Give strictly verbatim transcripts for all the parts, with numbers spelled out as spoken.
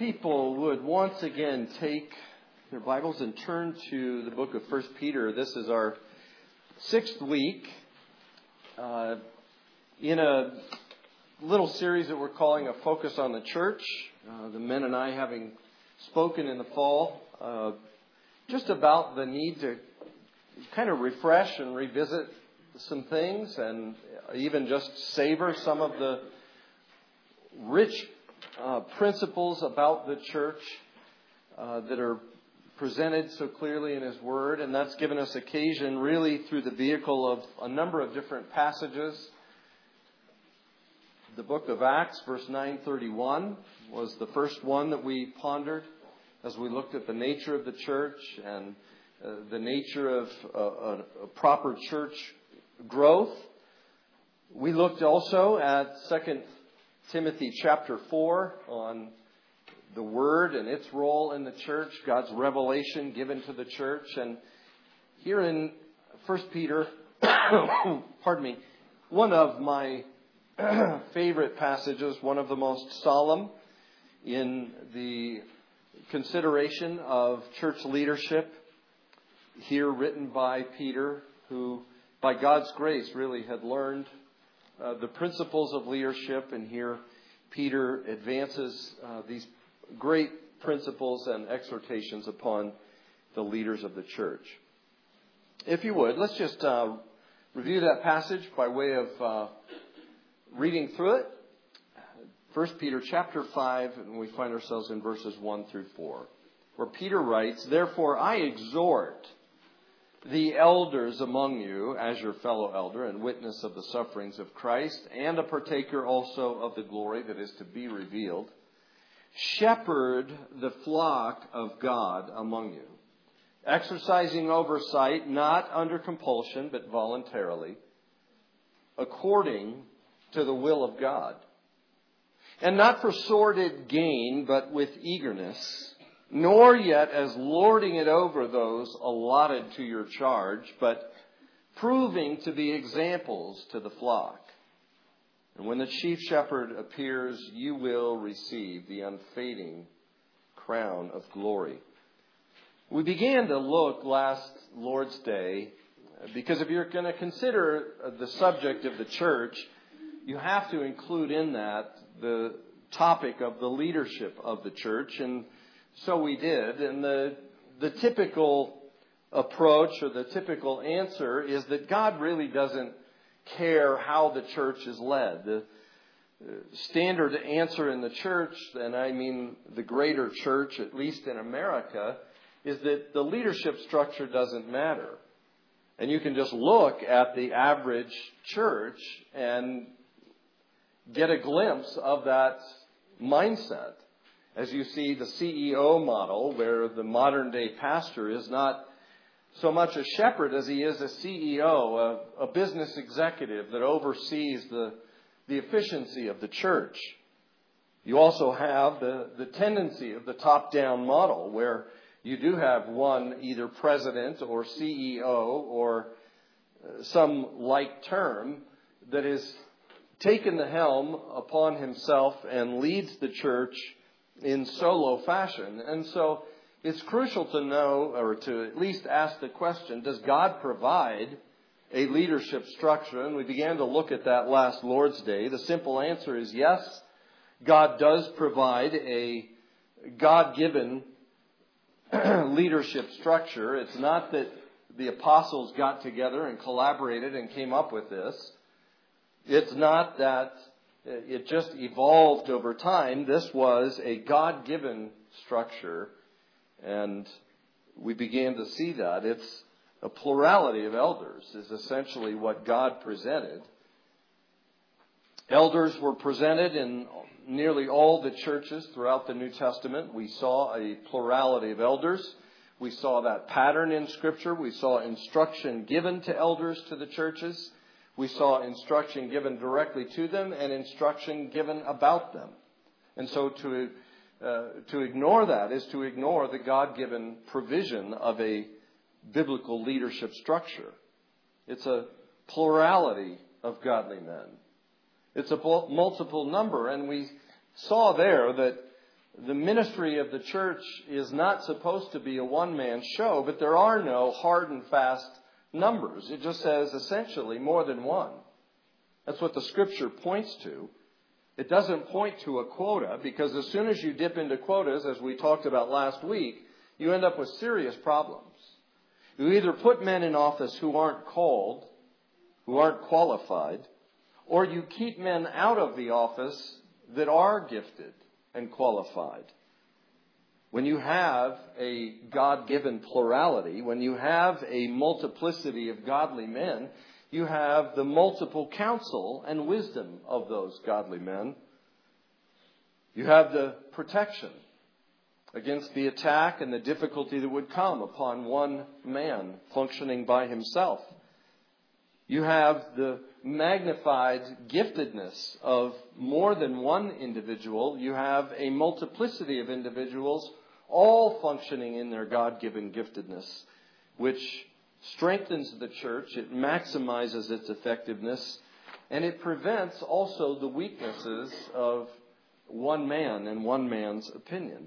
people would once again take their Bibles and turn to the book of First Peter. This is our sixth week uh, in a little series that we're calling A Focus on the Church. Uh, the men and I having spoken in the fall uh, just about the need to kind of refresh and revisit some things and even just savor some of the rich uh, principles about the church uh, that are presented so clearly in His Word. And that's given us occasion really through the vehicle of a number of different passages. The book of Acts, verse nine thirty-one, was the first one that we pondered as we looked at the nature of the church and uh, the nature of uh, a, a proper church growth. We looked also at Second Timothy chapter four on the Word and its role in the church, God's revelation given to the church. And here in First Peter, pardon me, one of my favorite passages, one of the most solemn in the consideration of church leadership, here written by Peter, who by God's grace really had learned uh, the principles of leadership. And here Peter advances uh, these great principles and exhortations upon the leaders of the church. If you would, let's just uh, review that passage by way of uh, reading through it. First Peter chapter five, and we find ourselves in verses one through four, where Peter writes, "Therefore I exhort the elders among you as your fellow elder and witness of the sufferings of Christ and a partaker also of the glory that is to be revealed. Shepherd the flock of God among you, exercising oversight, not under compulsion, but voluntarily, according to the will of God, and not for sordid gain, but with eagerness, nor yet as lording it over those allotted to your charge, but proving to be examples to the flock. And when the chief shepherd appears, you will receive the unfading crown of glory." We began to look last Lord's Day, because if you're going to consider the subject of the church, you have to include in that the topic of the leadership of the church. And so we did. And the, the typical approach or the typical answer is that God really doesn't care how the church is led. The standard answer in the church, and I mean the greater church, at least in America, is that the leadership structure doesn't matter. And you can just look at the average church and get a glimpse of that mindset. As you see the C E O model, where the modern day pastor is not so much a shepherd as he is a C E O, a, a business executive that oversees the, the efficiency of the church. You also have the, the tendency of the top-down model, where you do have one either president or C E O or some like term that has taken the helm upon himself and leads the church in solo fashion. And so it's crucial to know, or to at least ask the question, does God provide a leadership structure? And we began to look at that last Lord's Day. The simple answer is yes, God does provide a God-given leadership structure. It's not that the apostles got together and collaborated and came up with this. It's not that it just evolved over time. This was a God-given structure. And we began to see that. It's a plurality of elders is essentially what God presented. Elders were presented in nearly all the churches throughout the New Testament. We saw a plurality of elders. We saw that pattern in Scripture. We saw instruction given to elders to the churches. We saw instruction given directly to them and instruction given about them. And so to Uh, to ignore that is to ignore the God-given provision of a biblical leadership structure. It's a plurality of godly men. It's a multiple number, and we saw there that the ministry of the church is not supposed to be a one-man show, but there are no hard and fast numbers. It just says essentially more than one. That's what the Scripture points to. It doesn't point to a quota, because as soon as you dip into quotas, as we talked about last week, you end up with serious problems. You either put men in office who aren't called, who aren't qualified, or you keep men out of the office that are gifted and qualified. When you have a God-given plurality, when you have a multiplicity of godly men, you have the multiple counsel and wisdom of those godly men. You have the protection against the attack and the difficulty that would come upon one man functioning by himself. You have the magnified giftedness of more than one individual. You have a multiplicity of individuals all functioning in their God-given giftedness, which strengthens the church, it maximizes its effectiveness, and it prevents also the weaknesses of one man and one man's opinion.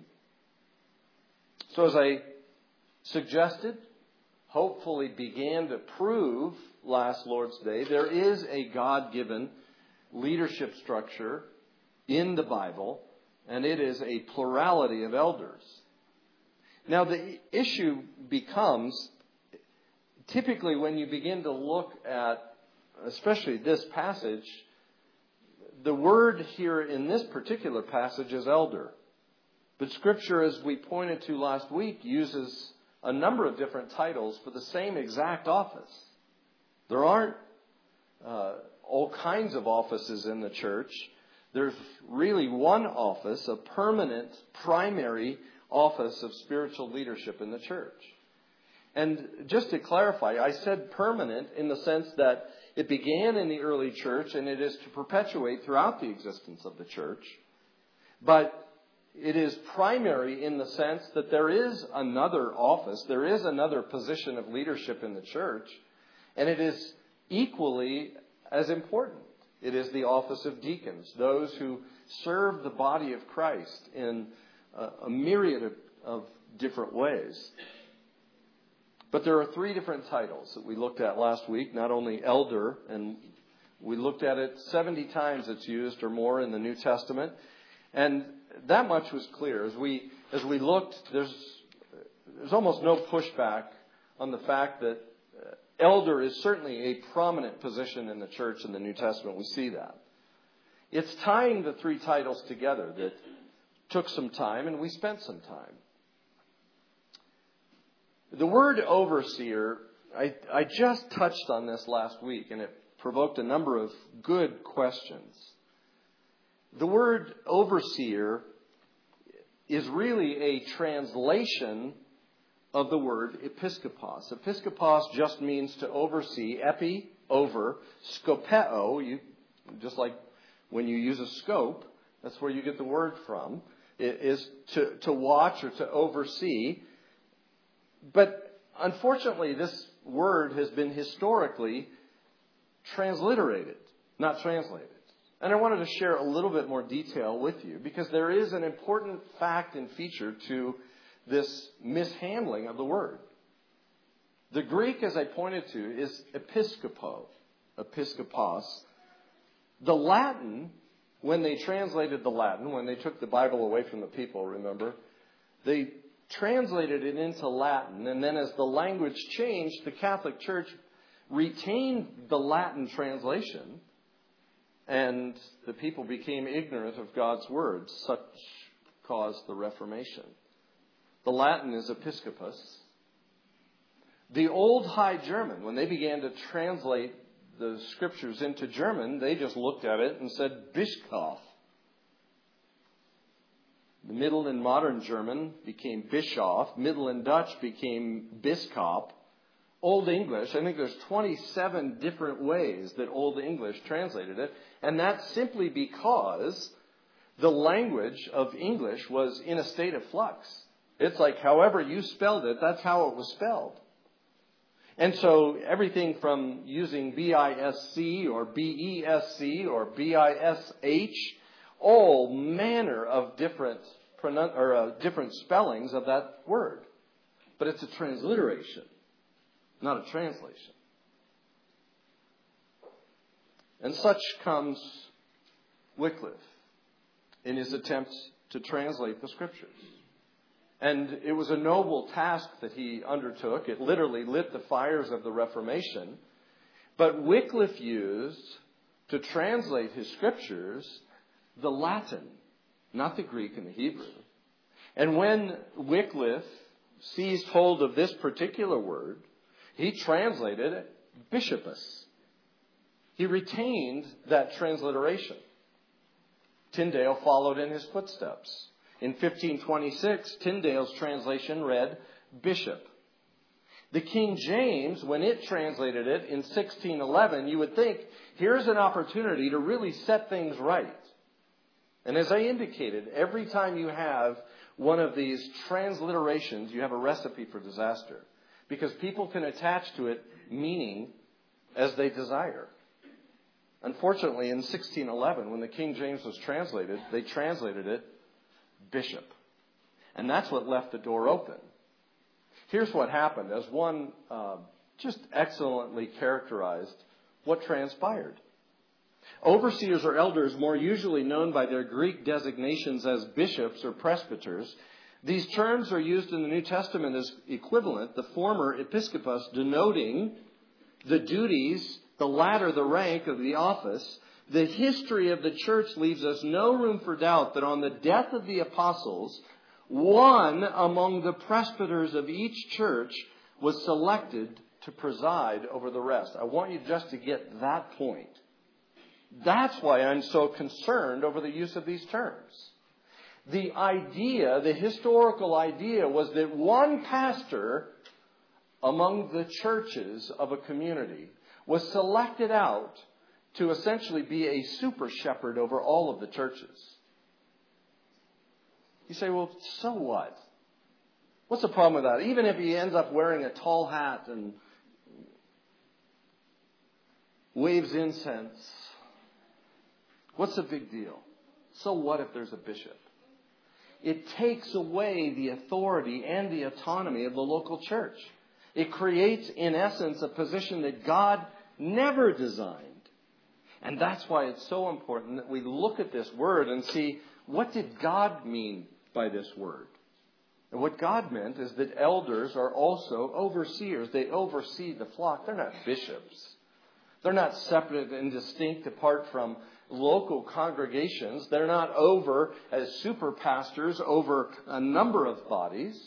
So as I suggested, hopefully began to prove last Lord's Day, there is a God-given leadership structure in the Bible, and it is a plurality of elders. Now the issue becomes, typically when you begin to look at, especially this passage, the word here in this particular passage is elder. But Scripture, as we pointed to last week, uses a number of different titles for the same exact office. There aren't uh, all kinds of offices in the church. There's really one office, a permanent primary office of spiritual leadership in the church. And just to clarify, I said permanent in the sense that it began in the early church and it is to perpetuate throughout the existence of the church. But it is primary in the sense that there is another office, there is another position of leadership in the church, and it is equally as important. It is the office of deacons, those who serve the body of Christ in a, a myriad of, of different ways. But there are three different titles that we looked at last week, not only elder, and we looked at it seventy times it's used or more in the New Testament. And that much was clear. As we as we looked, there's there's almost no pushback on the fact that elder is certainly a prominent position in the church in the New Testament. We see that. It's tying the three titles together that took some time, and we spent some time. The word overseer, I, I just touched on this last week, and it provoked a number of good questions. The word overseer is really a translation of the word episkopos. Episkopos just means to oversee. Epi, over. Skopeo, you, just like when you use a scope, that's where you get the word from. It is to, to watch or to oversee. But unfortunately, this word has been historically transliterated, not translated. And I wanted to share a little bit more detail with you because there is an important fact and feature to this mishandling of the word. The Greek, as I pointed to, is episkopo, episkopos. The Latin, when they translated the Latin, when they took the Bible away from the people, remember, they translated it into Latin, and then as the language changed, the Catholic Church retained the Latin translation, and the people became ignorant of God's words. Such caused the Reformation. The Latin is episkopos. The Old High German, when they began to translate the scriptures into German, they just looked at it and said Bischof. The Middle and Modern German became Bischof. Middle and Dutch became Biskop. Old English, I think there's twenty-seven different ways that Old English translated it. And that's simply because the language of English was in a state of flux. It's like however you spelled it, that's how it was spelled. And so everything from using B I S C or B E S C or B I S H, all manner of different pronun- or uh, different spellings of that word. But it's a transliteration, not a translation. And such comes Wycliffe in his attempts to translate the Scriptures. And it was a noble task that he undertook. It literally lit the fires of the Reformation. But Wycliffe used, to translate his Scriptures, the Latin, not the Greek and the Hebrew. And when Wycliffe seized hold of this particular word, he translated it bishopus. He retained that transliteration. Tyndale followed in his footsteps. In fifteen twenty-six, Tyndale's translation read bishop. The King James, when it translated it in sixteen eleven, you would think, here's an opportunity to really set things right. And as I indicated, every time you have one of these transliterations, you have a recipe for disaster. Because people can attach to it meaning as they desire. Unfortunately, in sixteen eleven, when the King James was translated, they translated it bishop. And that's what left the door open. Here's what happened, as one uh, just excellently characterized what transpired. Overseers or elders, more usually known by their Greek designations as bishops or presbyters, these terms are used in the New Testament as equivalent, the former episkopos denoting the duties, the latter the rank of the office. The history of the church leaves us no room for doubt that on the death of the apostles, one among the presbyters of each church was selected to preside over the rest. I want you just to get that point. That's why I'm so concerned over the use of these terms. The idea, the historical idea, was that one pastor among the churches of a community was selected out to essentially be a super shepherd over all of the churches. You say, well, so what? What's the problem with that? Even if he ends up wearing a tall hat and waves incense, what's the big deal? So what if there's a bishop? It takes away the authority and the autonomy of the local church. It creates, in essence, a position that God never designed. And that's why it's so important that we look at this word and see, what did God mean by this word? And what God meant is that elders are also overseers. They oversee the flock. They're not bishops. They're not separate and distinct apart from local congregations. They're not over as super pastors over a number of bodies.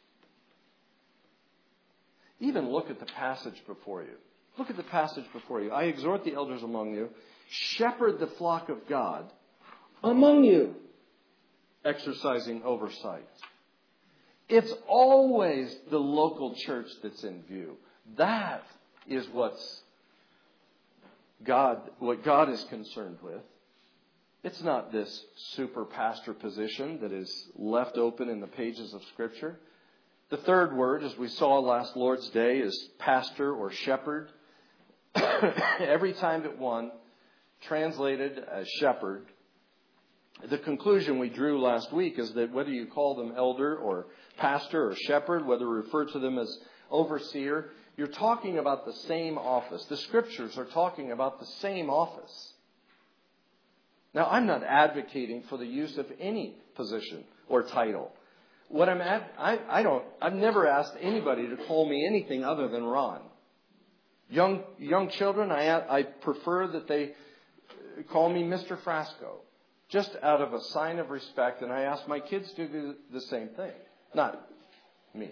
Even look at the passage before you. Look at the passage before you. I exhort the elders among you, shepherd the flock of God among you, exercising oversight. It's always the local church that's in view. That is what's God, what God is concerned with. It's not this super pastor position that is left open in the pages of Scripture. The third word, as we saw last Lord's Day, is pastor or shepherd. Every time that one translated as shepherd, the conclusion we drew last week is that whether you call them elder or pastor or shepherd, whether you refer to them as overseer, you're talking about the same office. The Scriptures are talking about the same office. Now, I'm not advocating for the use of any position or title. What I'm at, I, I don't, I've never asked anybody to call me anything other than Ron. Young young children, I I prefer that they call me Mister Frasco, just out of a sign of respect, and I ask my kids to do the same thing. Not me.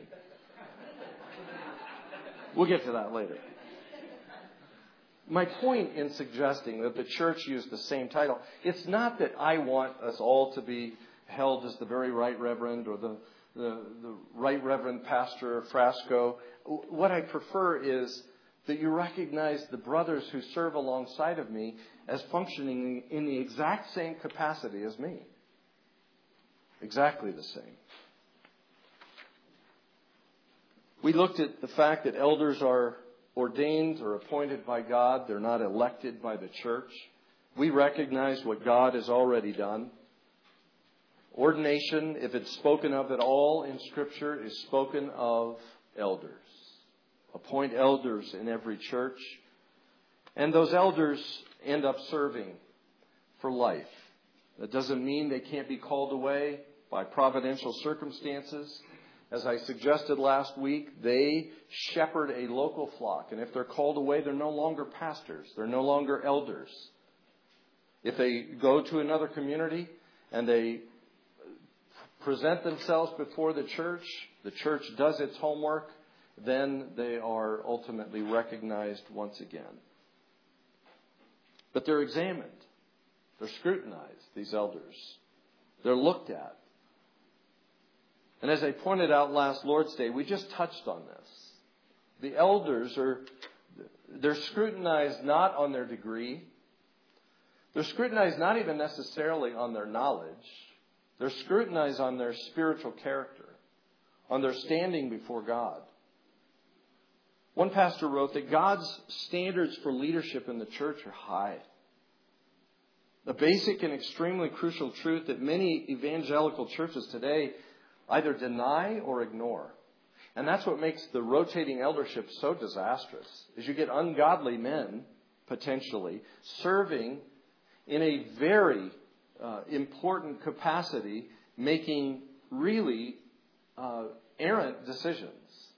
We'll get to that later. My point in suggesting that the church used the same title, it's not that I want us all to be held as the very right reverend or the, the, the right reverend pastor Frasco. What I prefer is that you recognize the brothers who serve alongside of me as functioning in the exact same capacity as me. Exactly the same. We looked at the fact that elders are ordained or appointed by God. They're not elected by the church. We recognize what God has already done. Ordination, if it's spoken of at all in Scripture, is spoken of elders. Appoint elders in every church. And those elders end up serving for life. That doesn't mean they can't be called away by providential circumstances. As I suggested last week, they shepherd a local flock. And if they're called away, they're no longer pastors. They're no longer elders. If they go to another community and they present themselves before the church, the church does its homework, then they are ultimately recognized once again. But they're examined. They're scrutinized, these elders. They're looked at. And as I pointed out last Lord's Day, we just touched on this. The elders are, they're scrutinized not on their degree. They're scrutinized not even necessarily on their knowledge. They're scrutinized on their spiritual character, on their standing before God. One pastor wrote that God's standards for leadership in the church are high. A basic and extremely crucial truth that many evangelical churches today either deny or ignore. And that's what makes the rotating eldership so disastrous, is you get ungodly men, potentially, serving in a very uh, important capacity, making really uh, errant decisions.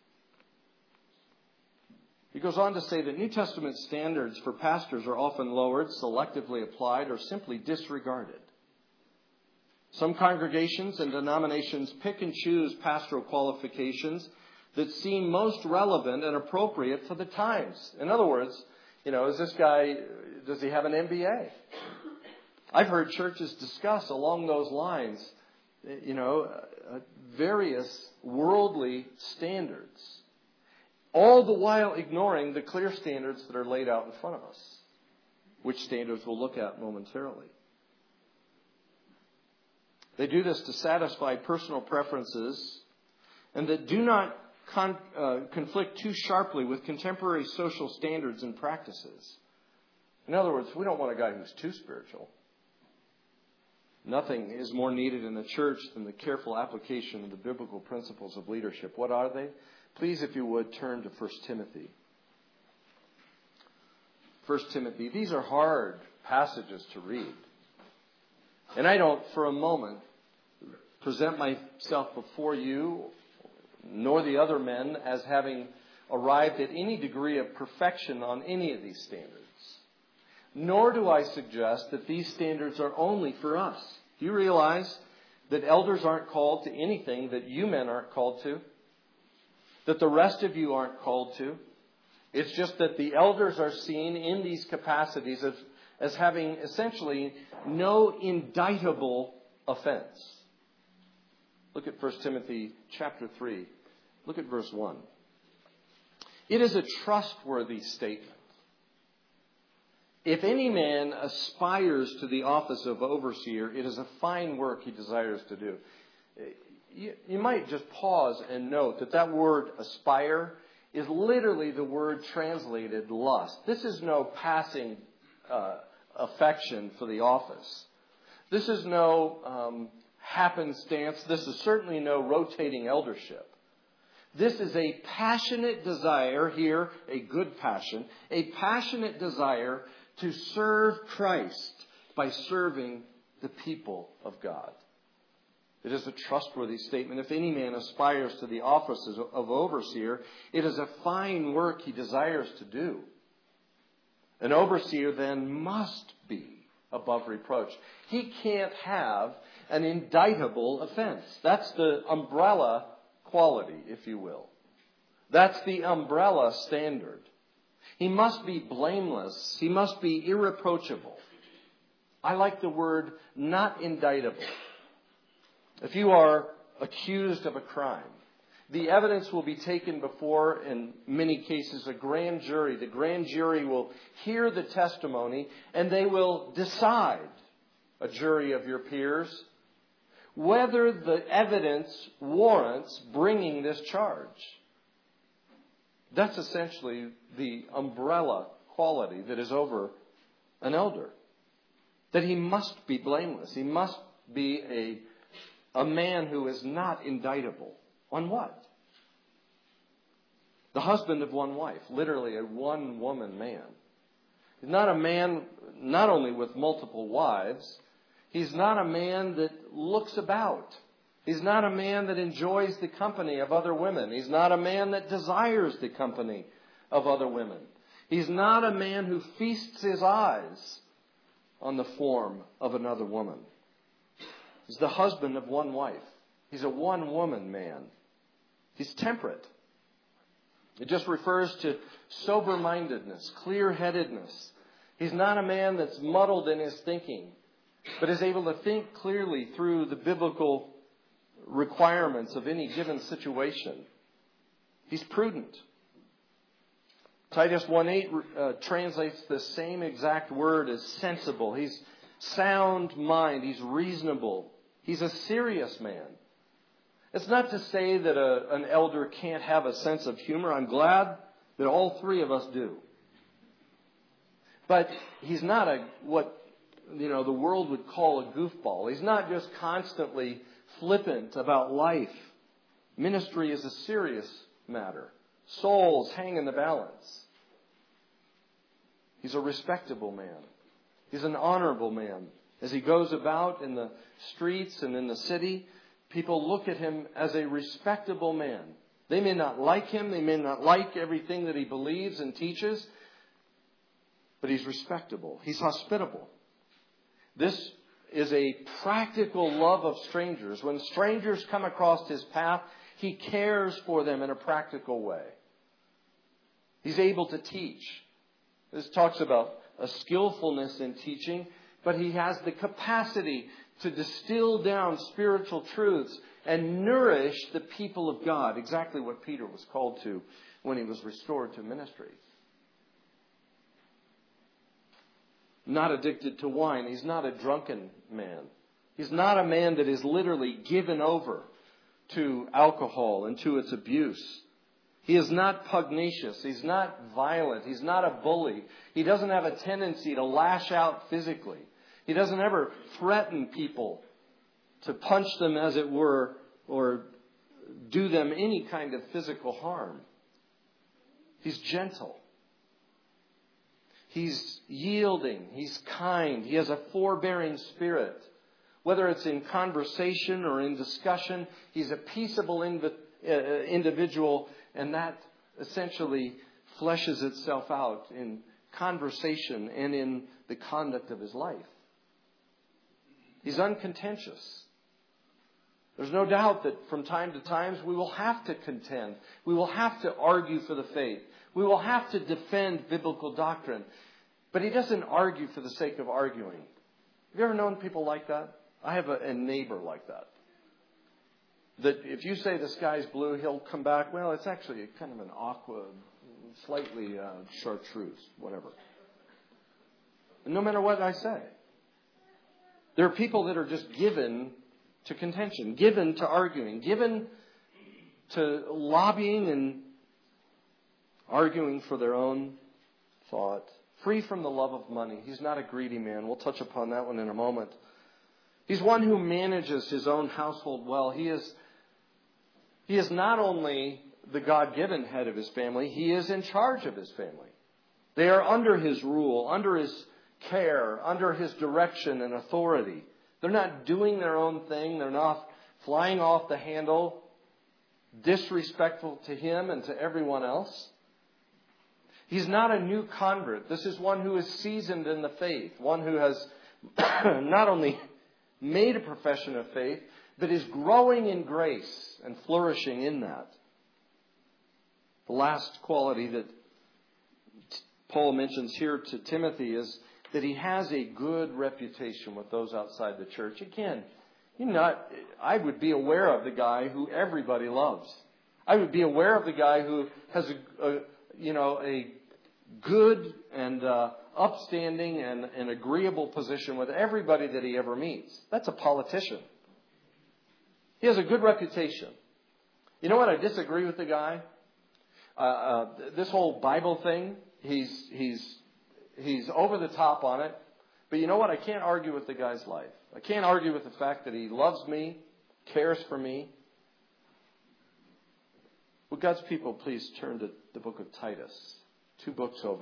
He goes on to say that New Testament standards for pastors are often lowered, selectively applied, or simply disregarded. Some congregations and denominations pick and choose pastoral qualifications that seem most relevant and appropriate for the times. In other words, you know, is this guy, does he have an M B A? I've heard churches discuss along those lines, you know, uh, various worldly standards, all the while ignoring the clear standards that are laid out in front of us, which standards we'll look at momentarily. They do this to satisfy personal preferences and that do not con- uh, conflict too sharply with contemporary social standards and practices. In other words, we don't want a guy who's too spiritual. Nothing is more needed in the church than the careful application of the biblical principles of leadership. What are they? Please, if you would, turn to First Timothy. First Timothy. These are hard passages to read. And I don't, for a moment, present myself before you, nor the other men, as having arrived at any degree of perfection on any of these standards. Nor do I suggest that these standards are only for us. Do you realize that elders aren't called to anything that you men aren't called to? That the rest of you aren't called to? It's just that the elders are seen in these capacities as, as having essentially no indictable offense. Look at First Timothy chapter three. Look at verse one. It is a trustworthy statement. If any man aspires to the office of overseer, it is a fine work he desires to do. You, you might just pause and note that that word aspire is literally the word translated lust. This is no passing uh, affection for the office. This is no um, happenstance. This is certainly no rotating eldership. This is a passionate desire here, a good passion, a passionate desire to serve Christ by serving the people of God. It is a trustworthy statement. If any man aspires to the office of overseer, it is a fine work he desires to do. An overseer then must be above reproach. He can't have an indictable offense. That's the umbrella quality, if you will. That's the umbrella standard. He must be blameless. He must be irreproachable. I like the word not indictable. If you are accused of a crime, the evidence will be taken before, in many cases, a grand jury. The grand jury will hear the testimony and they will decide, a jury of your peers, whether the evidence warrants bringing this charge. That's essentially the umbrella quality that is over an elder. That he must be blameless. He must be a A man who is not indictable. On what? The husband of one wife. Literally a one-woman man. He's not a man not only with multiple wives. He's not a man that looks about. He's not a man that enjoys the company of other women. He's not a man that desires the company of other women. He's not a man who feasts his eyes on the form of another woman. He's the husband of one wife. He's a one-woman man. He's temperate. It just refers to sober-mindedness, clear-headedness. He's not a man that's muddled in his thinking, but is able to think clearly through the biblical requirements of any given situation. He's prudent. Titus one eight uh, translates the same exact word as sensible. He's sound mind. He's reasonable. He's a serious man. It's not to say that a, an elder can't have a sense of humor. I'm glad that all three of us do. But he's not a what you know the world would call a goofball. He's not just constantly flippant about life. Ministry is a serious matter. Souls hang in the balance. He's a respectable man. He's an honorable man. As he goes about in the streets and in the city, people look at him as a respectable man. They may not like him. They may not like everything that he believes and teaches. But he's respectable. He's hospitable. This is a practical love of strangers. When strangers come across his path, he cares for them in a practical way. He's able to teach. This talks about a skillfulness in teaching, but he has the capacity to distill down spiritual truths and nourish the people of God. Exactly what Peter was called to when he was restored to ministry. Not addicted to wine. He's not a drunken man. He's not a man that is literally given over to alcohol and to its abuse. He is not pugnacious. He's not violent. He's not a bully. He doesn't have a tendency to lash out physically. He doesn't ever threaten people to punch them, as it were, or do them any kind of physical harm. He's gentle. He's yielding. He's kind. He has a forbearing spirit. Whether it's in conversation or in discussion, he's a peaceable inv- uh, individual, and that essentially fleshes itself out in conversation and in the conduct of his life. He's uncontentious. There's no doubt that from time to time we will have to contend. We will have to argue for the faith. We will have to defend biblical doctrine. But he doesn't argue for the sake of arguing. Have you ever known people like that? I have a, a neighbor like that. That if you say the sky's blue, he'll come back, well, it's actually kind of an aqua, slightly uh, chartreuse, whatever. And no matter what I say. There are people that are just given to contention, given to arguing, given to lobbying and arguing for their own thought. Free from the love of money. He's not a greedy man. We'll touch upon that one in a moment. He's one who manages his own household well. He is, he is not only the God-given head of his family, he is in charge of his family. They are under his rule, under his care, under his direction and authority. They're not doing their own thing. They're not flying off the handle, disrespectful to him and to everyone else. He's not a new convert. This is one who is seasoned in the faith, one who has not only made a profession of faith, but is growing in grace and flourishing in that. The last quality that Paul mentions here to Timothy is that he has a good reputation with those outside the church. Again, you not, I would be aware of the guy who everybody loves. I would be aware of the guy who has a, a you know, a good and uh, upstanding and an agreeable position with everybody that he ever meets. That's a politician. He has a good reputation. You know what? I disagree with the guy. Uh, uh, this whole Bible thing, he's he's he's over the top on it. But you know what? I can't argue with the guy's life. I can't argue with the fact that he loves me, cares for me. Would God's people please turn to the book of Titus, two books over.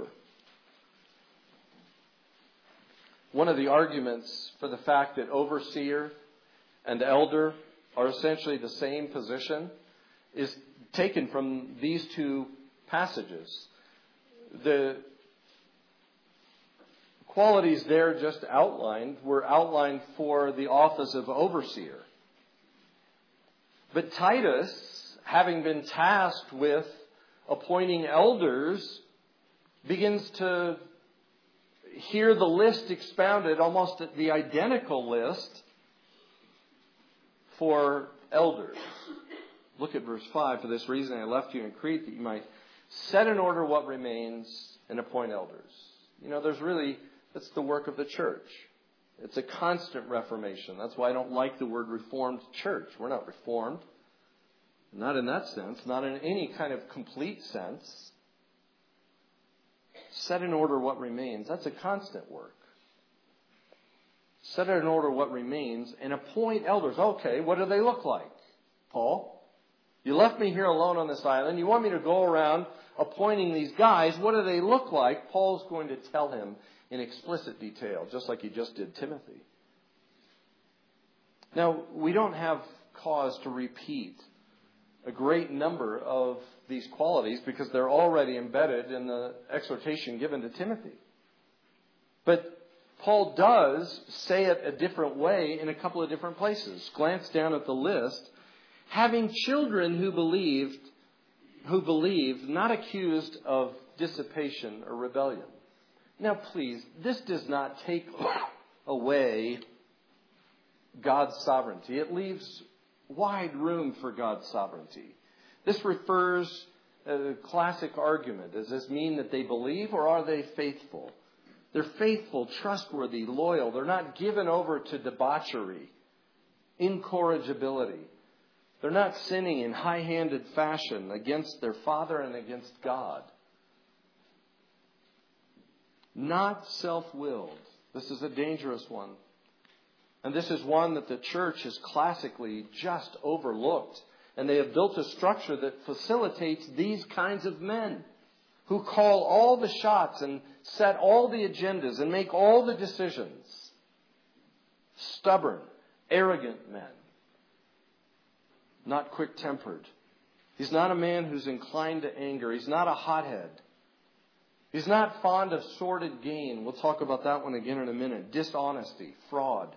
One of the arguments for the fact that overseer and elder are essentially the same position is taken from these two passages. The qualities there just outlined were outlined for the office of overseer. But Titus, having been tasked with appointing elders, begins to hear the list expounded, almost the identical list for elders. Look at verse five. For this reason I left you in Crete, that you might set in order what remains and appoint elders. You know, there's really, that's the work of the church. It's a constant reformation. That's why I don't like the word reformed church. We're not reformed. Not in that sense. Not in any kind of complete sense. Set in order what remains. That's a constant work. Set in order what remains and appoint elders. Okay, what do they look like, Paul? You left me here alone on this island. You want me to go around appointing these guys. What do they look like? Paul's going to tell him in explicit detail, just like he just did Timothy. Now, we don't have cause to repeat a great number of these qualities because they're already embedded in the exhortation given to Timothy. But Paul does say it a different way in a couple of different places. Glance down at the list. Having children who believed, who believe, not accused of dissipation or rebellion. Now, please, this does not take away God's sovereignty. It leaves wide room for God's sovereignty. This refers a classic argument. Does this mean that they believe or are they faithful? They're faithful, trustworthy, loyal. They're not given over to debauchery, incorrigibility. They're not sinning in high-handed fashion against their Father and against God. Not self-willed. This is a dangerous one. And this is one that the church has classically just overlooked. And they have built a structure that facilitates these kinds of men who call all the shots and set all the agendas and make all the decisions. Stubborn, arrogant men. Not quick-tempered. He's not a man who's inclined to anger. He's not a hothead. He's not fond of sordid gain. We'll talk about that one again in a minute. Dishonesty, fraud.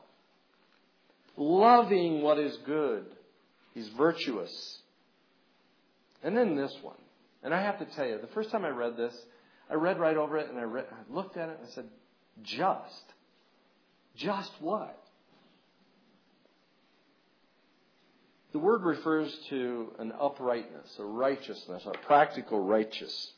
Loving what is good. He's virtuous. And then this one. And I have to tell you, the first time I read this, I read right over it and I, read, I looked at it and I said, just. Just what? The word refers to an uprightness, a righteousness, a practical righteousness.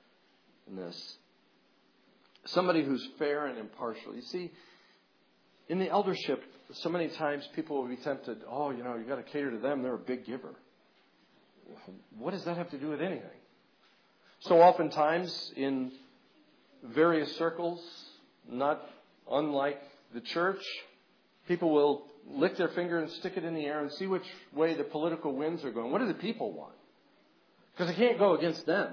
Somebody who's fair and impartial. You see, in the eldership, so many times people will be tempted, oh, you know, you've got to cater to them. They're a big giver. What does that have to do with anything? So oftentimes in various circles, not unlike the church, people will lick their finger and stick it in the air and see which way the political winds are going. What do the people want? Because they can't go against them.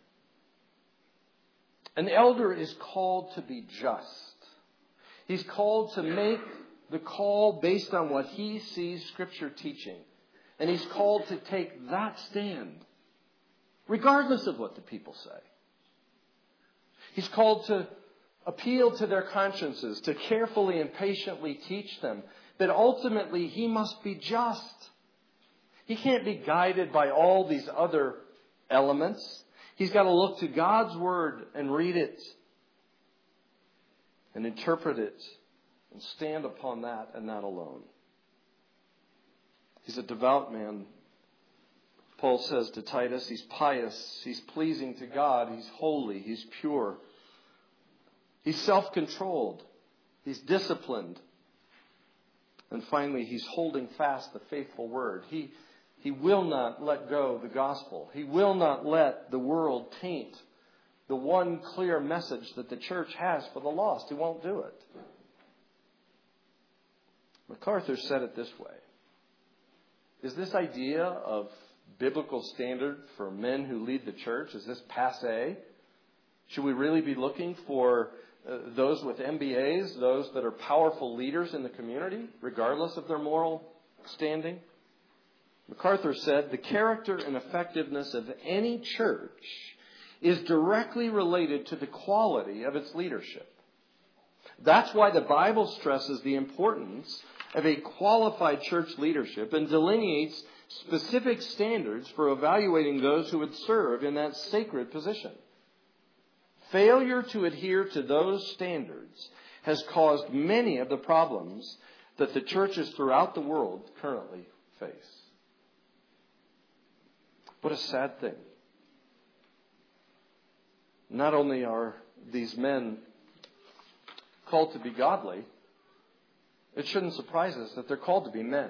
An elder is called to be just. He's called to make the call based on what he sees Scripture teaching. And he's called to take that stand, regardless of what the people say. He's called to appeal to their consciences, to carefully and patiently teach them that ultimately he must be just. He can't be guided by all these other elements. He's got to look to God's Word and read it and interpret it and stand upon that and that alone. He's a devout man. Paul says to Titus, he's pious, he's pleasing to God, he's holy, he's pure. He's self-controlled, he's disciplined. And finally, he's holding fast the faithful word. He, he will not let go the gospel. He will not let the world taint the one clear message that the church has for the lost. He won't do it. MacArthur said it this way. Is this idea of biblical standard for men who lead the church, is this passé? Should we really be looking for uh, those with M B As, those that are powerful leaders in the community, regardless of their moral standing? MacArthur said, the character and effectiveness of any church is directly related to the quality of its leadership. That's why the Bible stresses the importance of a qualified church leadership and delineates specific standards for evaluating those who would serve in that sacred position. Failure to adhere to those standards has caused many of the problems that the churches throughout the world currently face. What a sad thing. Not only are these men called to be godly, it shouldn't surprise us that they're called to be men.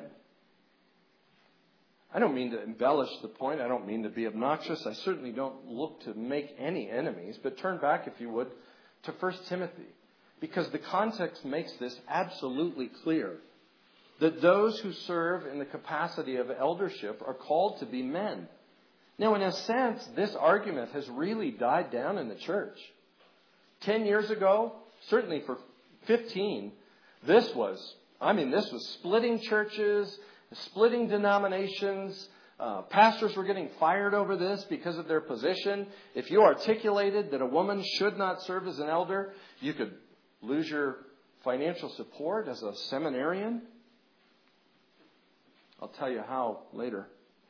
I don't mean to embellish the point. I don't mean to be obnoxious. I certainly don't look to make any enemies. But turn back, if you would, to First Timothy. Because the context makes this absolutely clear. That those who serve in the capacity of eldership are called to be men. Now, in a sense, this argument has really died down in the church. Ten years ago, certainly for fifteen, this was, I mean, this was splitting churches, splitting denominations. Uh, pastors were getting fired over this because of their position. If you articulated that a woman should not serve as an elder, you could lose your financial support as a seminarian. I'll tell you how later.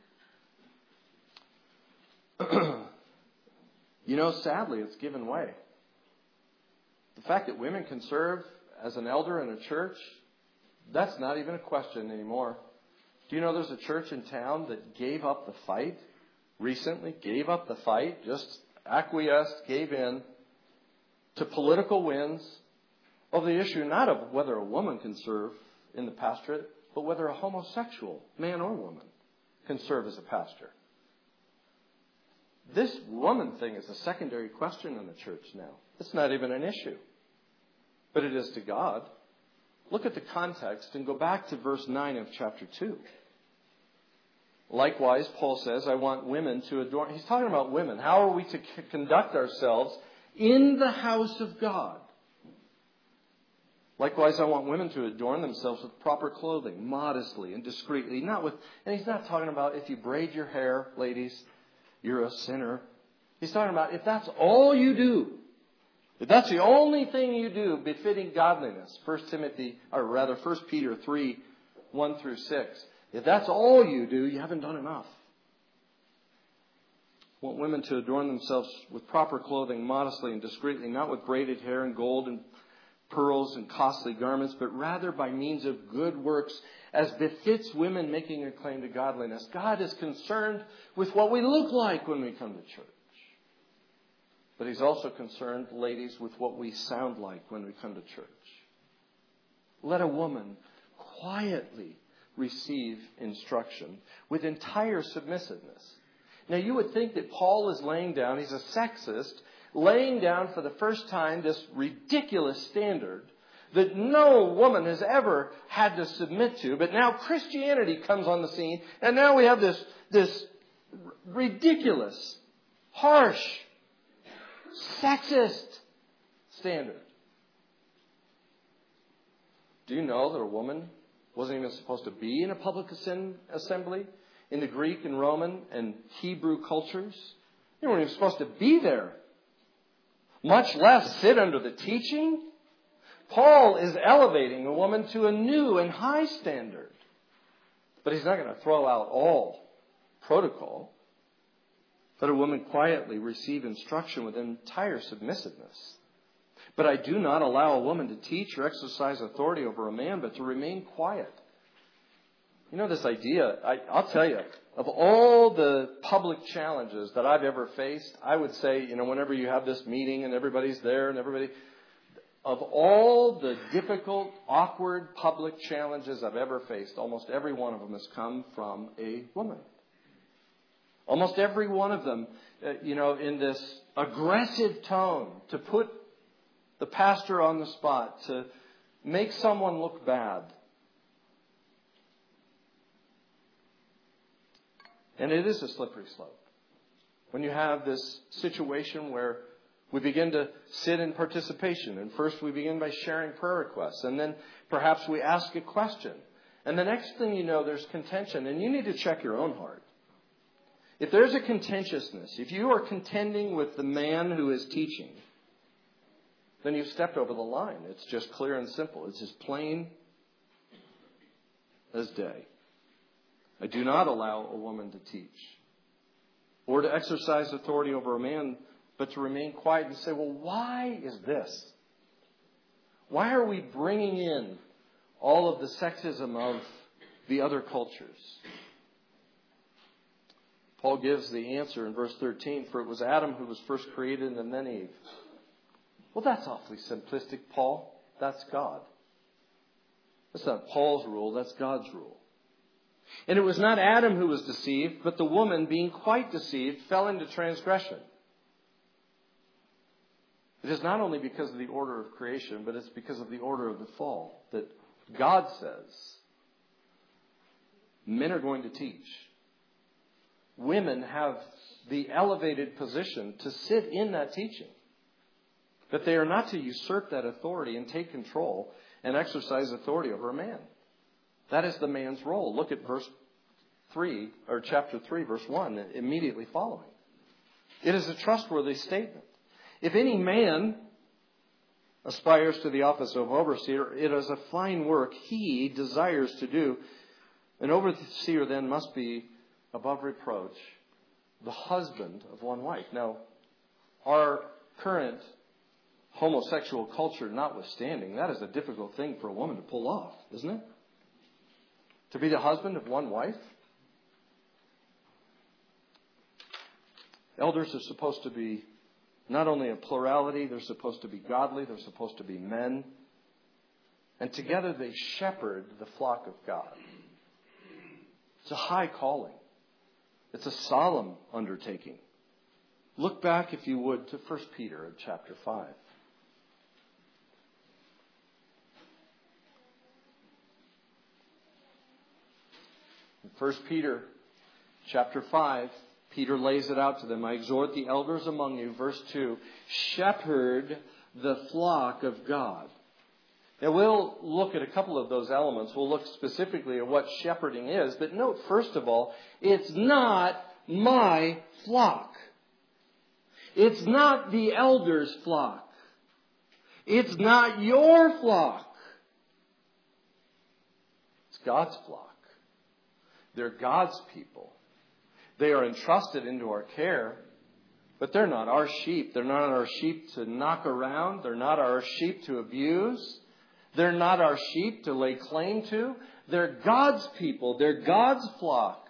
You know, sadly, it's given way. The fact that women can serve as an elder in a church, that's not even a question anymore. Do you know there's a church in town that gave up the fight recently, gave up the fight, just acquiesced, gave in to political wins of the issue not of whether a woman can serve in the pastorate, but whether a homosexual man or woman can serve as a pastor. This woman thing is a secondary question in the church now. It's not even an issue. But it is to God. Look at the context and go back to verse nine of chapter two. Likewise, Paul says, I want women to adorn. He's talking about women. How are we to c- conduct ourselves in the house of God? Likewise, I want women to adorn themselves with proper clothing, modestly and discreetly. Not with, and he's not talking about if you braid your hair, ladies, you're a sinner. He's talking about if that's all you do, if that's the only thing you do befitting godliness. First Timothy, or rather First Peter three, one through six. If that's all you do, you haven't done enough. I want women to adorn themselves with proper clothing, modestly and discreetly, not with braided hair and gold and pearls and costly garments, but rather by means of good works, as befits women making a claim to godliness. God is concerned with what we look like when we come to church. But He's also concerned, ladies, with what we sound like when we come to church. Let a woman quietly receive instruction with entire submissiveness. Now, you would think that Paul is laying down, he's a sexist, laying down for the first time this ridiculous standard that no woman has ever had to submit to. But now Christianity comes on the scene, and now we have this, this ridiculous, harsh, sexist standard. Do you know that a woman wasn't even supposed to be in a public assembly in the Greek and Roman and Hebrew cultures? They weren't even supposed to be there, much less sit under the teaching. Paul is elevating a woman to a new and high standard. But he's not going to throw out all protocol. Let a woman quietly receive instruction with entire submissiveness. But I do not allow a woman to teach or exercise authority over a man, but to remain quiet. You know, this idea, I, I'll tell you, of all the public challenges that I've ever faced, I would say, you know, whenever you have this meeting and everybody's there and everybody, of all the difficult, awkward public challenges I've ever faced, almost every one of them has come from a woman. Almost every one of them, uh, you know, in this aggressive tone to put the pastor on the spot, to make someone look bad. And it is a slippery slope. When you have this situation where we begin to sit in participation, and first we begin by sharing prayer requests, and then perhaps we ask a question. And the next thing you know, there's contention, and you need to check your own heart. If there's a contentiousness, if you are contending with the man who is teaching, then you've stepped over the line. It's just clear and simple. It's as plain as day. I do not allow a woman to teach or to exercise authority over a man, but to remain quiet and say, well, why is this? Why are we bringing in all of the sexism of the other cultures? Paul gives the answer in verse thirteen, for it was Adam who was first created and then Eve. Well, that's awfully simplistic, Paul. That's God. That's not Paul's rule, that's God's rule. And it was not Adam who was deceived, but the woman, being quite deceived, fell into transgression. It is not only because of the order of creation, but it's because of the order of the fall that God says men are going to teach. Women have the elevated position to sit in that teaching. That they are not to usurp that authority and take control and exercise authority over a man. That is the man's role. Look at verse three, or chapter three, verse one, immediately following. It is a trustworthy statement. If any man aspires to the office of overseer, it is a fine work he desires to do. An overseer then must be above reproach, the husband of one wife. Now, our current homosexual culture notwithstanding, that is a difficult thing for a woman to pull off, isn't it? To be the husband of one wife. Elders are supposed to be not only a plurality, they're supposed to be godly, they're supposed to be men. And together they shepherd the flock of God. It's a high calling. It's a solemn undertaking. Look back, if you would, to First Peter chapter five. In First Peter chapter five, Peter lays it out to them. I exhort the elders among you, verse two, shepherd the flock of God. Now we'll look at a couple of those elements. We'll look specifically at what shepherding is. But note, first of all, it's not my flock. It's not the elders' flock. It's not your flock. It's God's flock. They're God's people. They are entrusted into our care, but they're not our sheep. They're not our sheep to knock around. They're not our sheep to abuse. They're not our sheep to lay claim to. They're God's people. They're God's flock.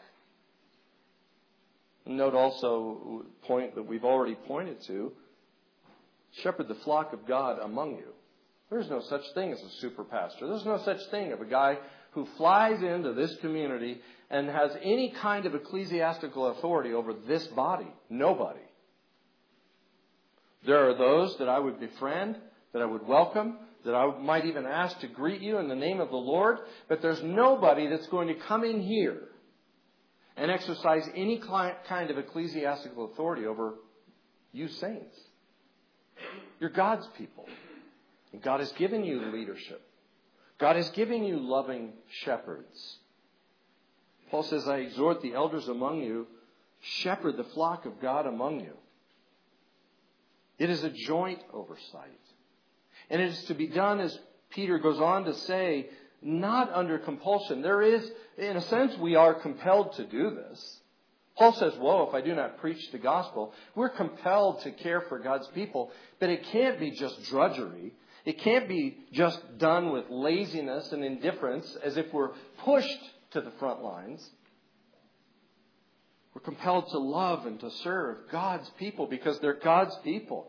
Note also a point that we've already pointed to. Shepherd the flock of God among you. There's no such thing as a super pastor. There's no such thing of a guy who flies into this community and has any kind of ecclesiastical authority over this body. Nobody. There are those that I would befriend, that I would welcome, that I might even ask to greet you in the name of the Lord. But there's nobody that's going to come in here and exercise any kind of ecclesiastical authority over you saints. You're God's people. And God has given you leadership. God has given you loving shepherds. Paul says, I exhort the elders among you, shepherd the flock of God among you. It is a joint oversight. And it is to be done, as Peter goes on to say, not under compulsion. There is, in a sense, we are compelled to do this. Paul says, whoa, if I do not preach the gospel, we're compelled to care for God's people. But it can't be just drudgery. It can't be just done with laziness and indifference as if we're pushed to the front lines. We're compelled to love and to serve God's people because they're God's people.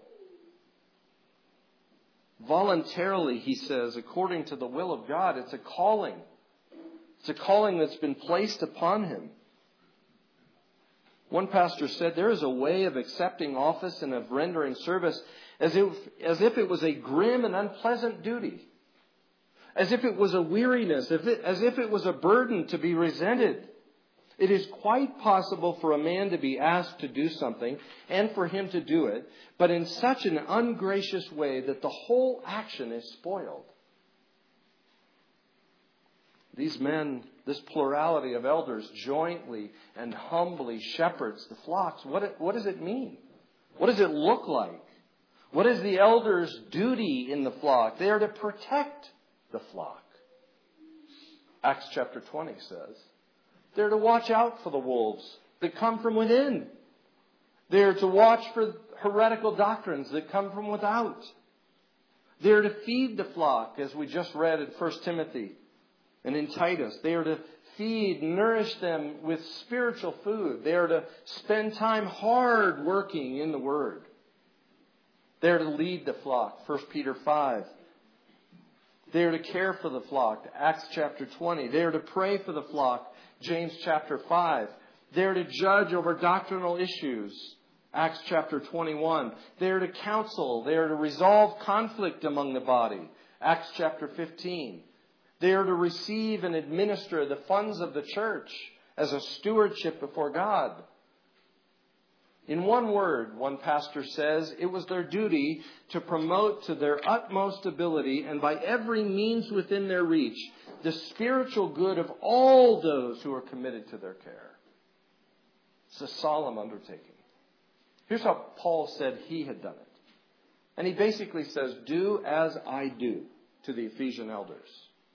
Voluntarily, he says, according to the will of God, it's a calling. It's a calling that's been placed upon him. One pastor said, there is a way of accepting office and of rendering service as if, as if it was a grim and unpleasant duty. As if it was a weariness, if it, as if it was a burden to be resented. It is quite possible for a man to be asked to do something and for him to do it, but in such an ungracious way that the whole action is spoiled. These men, this plurality of elders, jointly and humbly shepherds the flocks. What, what does it mean? What does it look like? What is the elders' duty in the flock? They are to protect the flock. Acts chapter twenty says, they're to watch out for the wolves that come from within. They're to watch for heretical doctrines that come from without. They're to feed the flock, as we just read in First Timothy and in Titus. They are to feed, nourish them with spiritual food. They are to spend time hard working in the Word. They are to lead the flock, First Peter five. They are to care for the flock, Acts chapter twenty. They are to pray for the flock, James chapter five. They are to judge over doctrinal issues, Acts chapter twenty-one. They are to counsel. They are to resolve conflict among the body, Acts chapter fifteen. They are to receive and administer the funds of the church as a stewardship before God. In one word, one pastor says, it was their duty to promote to their utmost ability and by every means within their reach the spiritual good of all those who are committed to their care. It's a solemn undertaking. Here's how Paul said he had done it. And he basically says, do as I do to the Ephesian elders.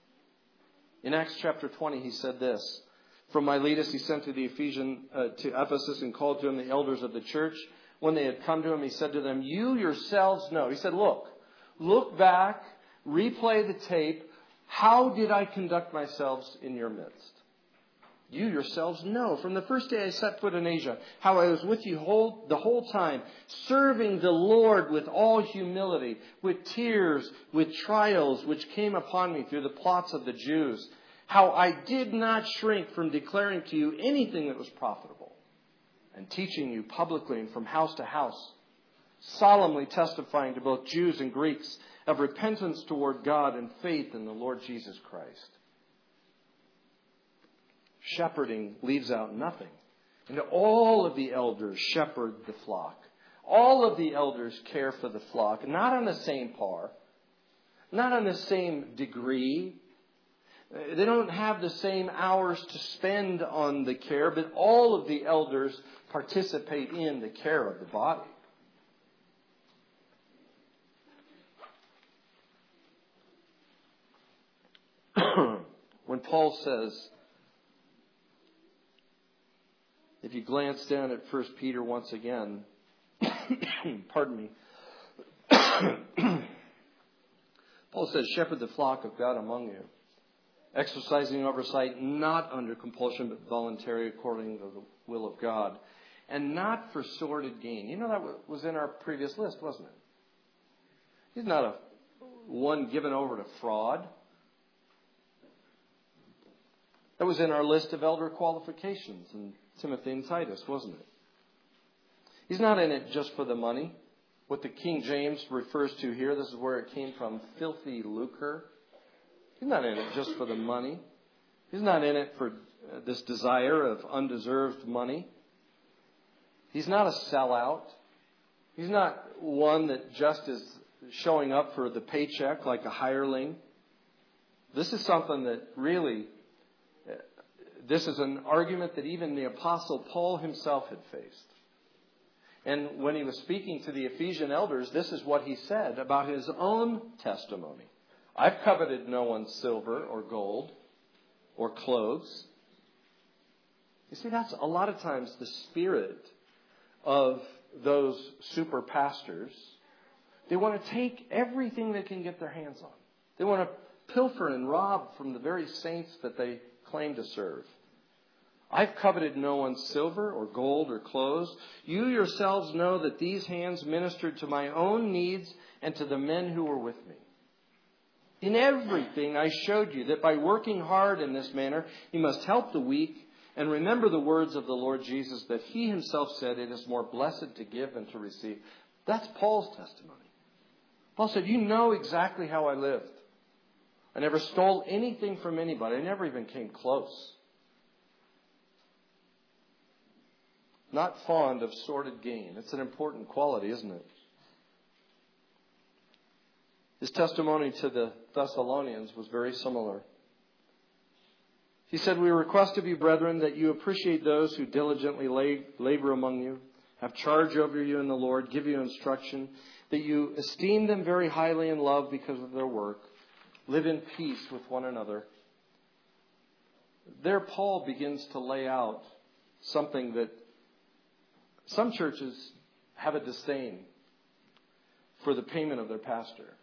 In Acts chapter twenty, he said this. From Miletus, he sent to the Ephesian, uh, to Ephesus and called to him the elders of the church. When they had come to him, he said to them, you yourselves know. He said, look, look back, replay the tape. How did I conduct myself in your midst? You yourselves know from the first day I set foot in Asia, how I was with you whole, the whole time, serving the Lord with all humility, with tears, with trials which came upon me through the plots of the Jews. How I did not shrink from declaring to you anything that was profitable, and teaching you publicly and from house to house, solemnly testifying to both Jews and Greeks of repentance toward God and faith in the Lord Jesus Christ. Shepherding leaves out nothing. And all of the elders shepherd the flock. All of the elders care for the flock, not on the same par, not on the same degree. They don't have the same hours to spend on the care, but all of the elders participate in the care of the body. When Paul says, if you glance down at First Peter once again, pardon me, Paul says, shepherd the flock of God among you, exercising oversight not under compulsion but voluntary according to the will of God, and not for sordid gain. You know, that was in our previous list, wasn't it? He's not a one given over to fraud. That was in our list of elder qualifications in Timothy and Titus, wasn't it? He's not in it just for the money. What the King James refers to here, this is where it came from, filthy lucre. He's not in it just for the money. He's not in it for this desire of undeserved money. He's not a sellout. He's not one that just is showing up for the paycheck like a hireling. This is something that really, this is an argument that even the Apostle Paul himself had faced. And when he was speaking to the Ephesian elders, this is what he said about his own testimony. I've coveted no one's silver or gold or clothes. You see, that's a lot of times the spirit of those super pastors. They want to take everything they can get their hands on. They want to pilfer and rob from the very saints that they claim to serve. I've coveted no one's silver or gold or clothes. You yourselves know that these hands ministered to my own needs and to the men who were with me. In everything I showed you that by working hard in this manner, you must help the weak and remember the words of the Lord Jesus that he himself said, it is more blessed to give than to receive. That's Paul's testimony. Paul said, you know exactly how I lived. I never stole anything from anybody. I never even came close. not fond of sordid gain. It's an important quality, isn't it? His testimony to the Thessalonians was very similar. He said, "We request of you, brethren, that you appreciate those who diligently labor among you, have charge over you in the Lord, give you instruction, that you esteem them very highly in love because of their work. Live in peace with one another." There, Paul begins to lay out something that some churches have a disdain for: the payment of their pastor.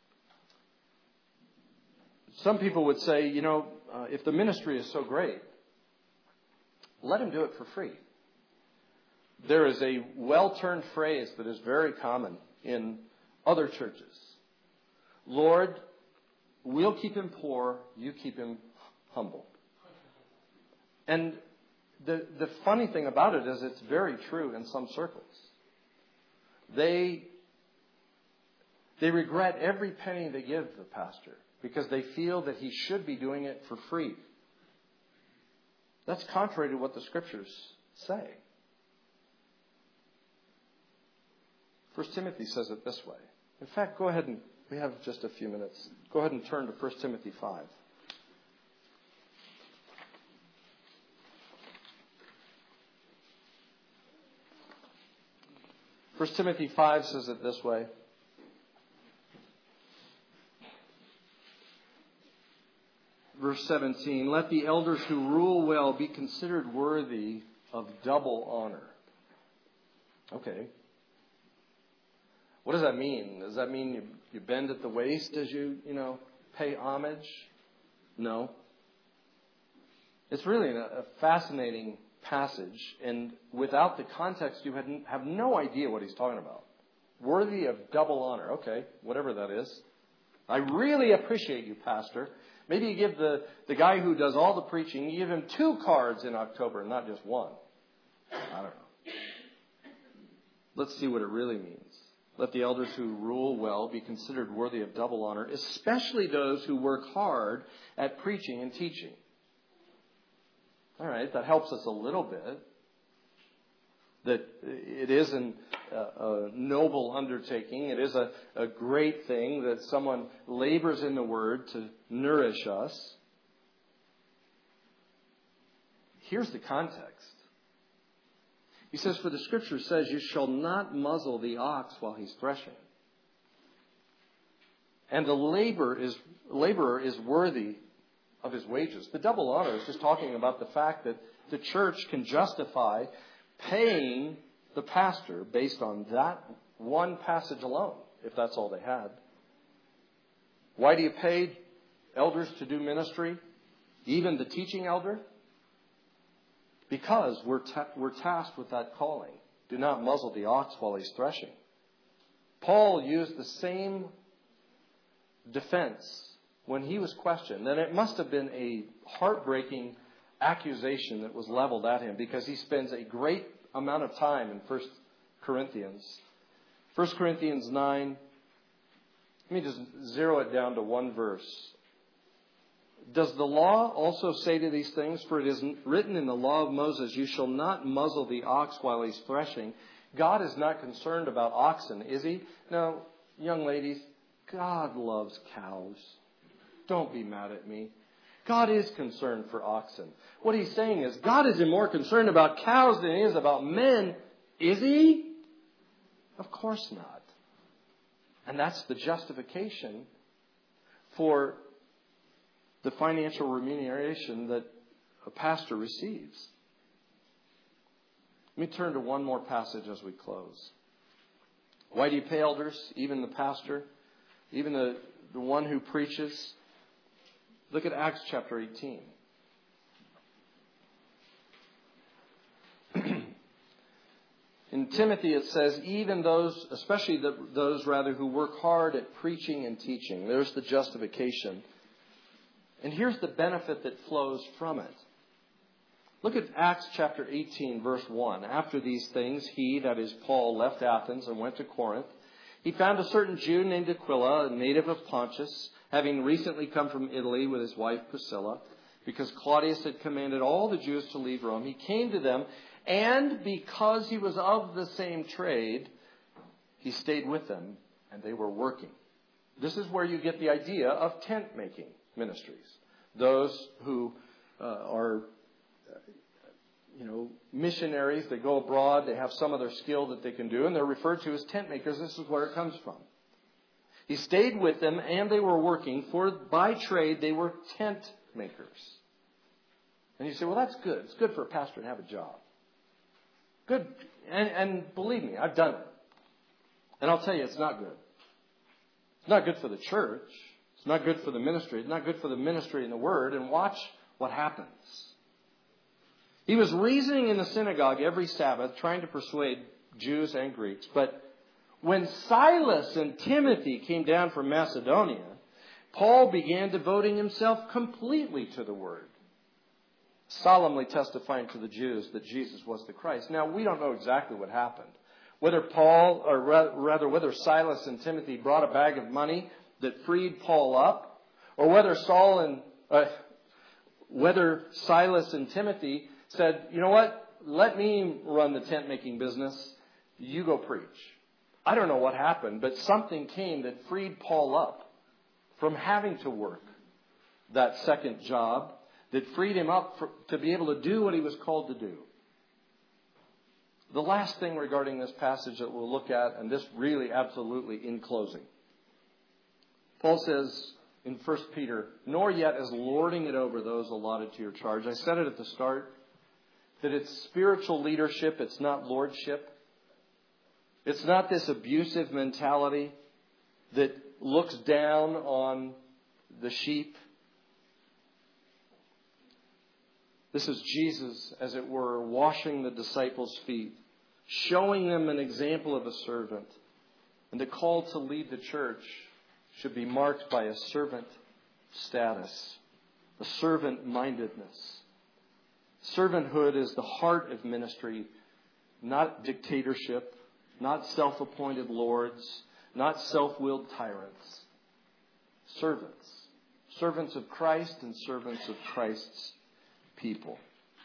Some people would say, you know, uh, if the ministry is so great, let him do it for free. There is a well-turned phrase that is very common in other churches. Lord, we'll keep him poor, you keep him humble. And the, the funny thing about it is it's very true in some circles. They, they regret every penny they give the pastor because they feel that he should be doing it for free. That's contrary to what the Scriptures say. First Timothy says it this way. In fact, go ahead and, we have just a few minutes. Go ahead and turn to First Timothy five. First Timothy five says it this way. Verse seventeen, "Let the elders who rule well be considered worthy of double honor." Okay. What does that mean? Does that mean you, you bend at the waist as you, you know, pay homage? No. It's really a, a fascinating passage, and without the context, you had, have no idea what he's talking about. Worthy of double honor. Okay, whatever that is. I really appreciate you, Pastor. Maybe you give the, the guy who does all the preaching, you give him two cards in October, not just one. I don't know. Let's see what it really means. Let the elders who rule well be considered worthy of double honor, especially those who work hard at preaching and teaching. All right, that helps us a little bit. That it is an, uh, a noble undertaking. It is a, a great thing that someone labors in the Word to nourish us. Here's the context. He says, "For the Scripture says, you shall not muzzle the ox while he's threshing. And the labor is, laborer is worthy of his wages." The double honor is just talking about the fact that the church can justify paying the pastor based on that one passage alone, if that's all they had. Why do you pay elders to do ministry? Even the teaching elder? Because we're, ta- we're tasked with that calling. Do not muzzle the ox while he's threshing. Paul used the same defense when he was questioned. And it must have been a heartbreaking accusation that was leveled at him, because he spends a great amount of time in First Corinthians. First Corinthians nine. Let me just zero it down to one verse. "Does the law also say to these things? For it is written in the law of Moses, you shall not muzzle the ox while he's threshing." God is not concerned about oxen, is he? No, young ladies, God loves cows. Don't be mad at me. God is concerned for oxen. What he's saying is, God is more concerned about cows than he is about men. Is he? Of course not. And that's the justification for the financial remuneration that a pastor receives. Let me turn to one more passage as we close. Why do you pay elders, even the pastor, even the, the one who preaches? Look at Acts chapter eighteen. In Timothy it says, even those, especially the, those rather who work hard at preaching and teaching. There's the justification. And here's the benefit that flows from it. Look at Acts chapter eighteen, verse one. "After these things, he," that is Paul, "left Athens and went to Corinth. He found a certain Jew named Aquila, a native of Pontus, having recently come from Italy with his wife Priscilla. because Claudius had commanded all the Jews to leave Rome. He came to them, and because he was of the same trade, he stayed with them, and they were working. This is where you get the idea of tent-making ministries. Those who uh, are, uh, you know, missionaries, they go abroad, they have some other skill that they can do, and they're referred to as tent makers. This is where it comes from. He stayed with them, and they were working, for by trade they were tent makers. And you say, well, that's good. It's good for a pastor to have a job. Good. And, and believe me, I've done it. And I'll tell you, it's not good. It's not good for the church. It's not good for the ministry. It's not good for the ministry and the word. And watch what happens. He was reasoning in the synagogue every Sabbath, trying to persuade Jews and Greeks. But when Silas and Timothy came down from Macedonia, Paul began devoting himself completely to the word, solemnly testifying to the Jews that Jesus was the Christ. Now, we don't know exactly what happened. Whether Paul, or rather whether Silas and Timothy brought a bag of money that freed Paul up, or whether Saul and uh, whether Silas and Timothy said, you know what, let me run the tent making business, you go preach. I don't know what happened, but something came that freed Paul up from having to work that second job, that freed him up for, to be able to do what he was called to do. The last thing regarding this passage that we'll look at, and this really absolutely in closing. Paul says in First Peter, nor yet as lording it over those allotted to your charge. I said it at the start, that it's spiritual leadership, it's not lordship. It's not this abusive mentality that looks down on the sheep. This is Jesus, as it were, washing the disciples' feet, showing them an example of a servant. And the call to lead the church should be marked by a servant status, a servant-mindedness. Servanthood is the heart of ministry, not dictatorship, not self-appointed lords, not self-willed tyrants. Servants. Servants of Christ and servants of Christ's people.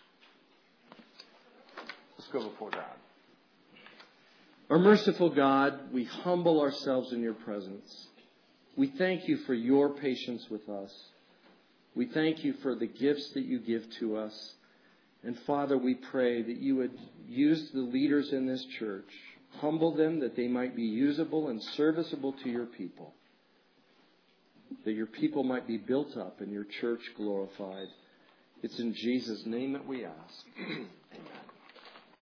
Let's go before God. Our merciful God, we humble ourselves in your presence. We thank you for your patience with us. We thank you for the gifts that you give to us. And Father, we pray that you would use the leaders in this church, humble them that they might be usable and serviceable to your people, that your people might be built up and your church glorified. It's in Jesus' name that we ask.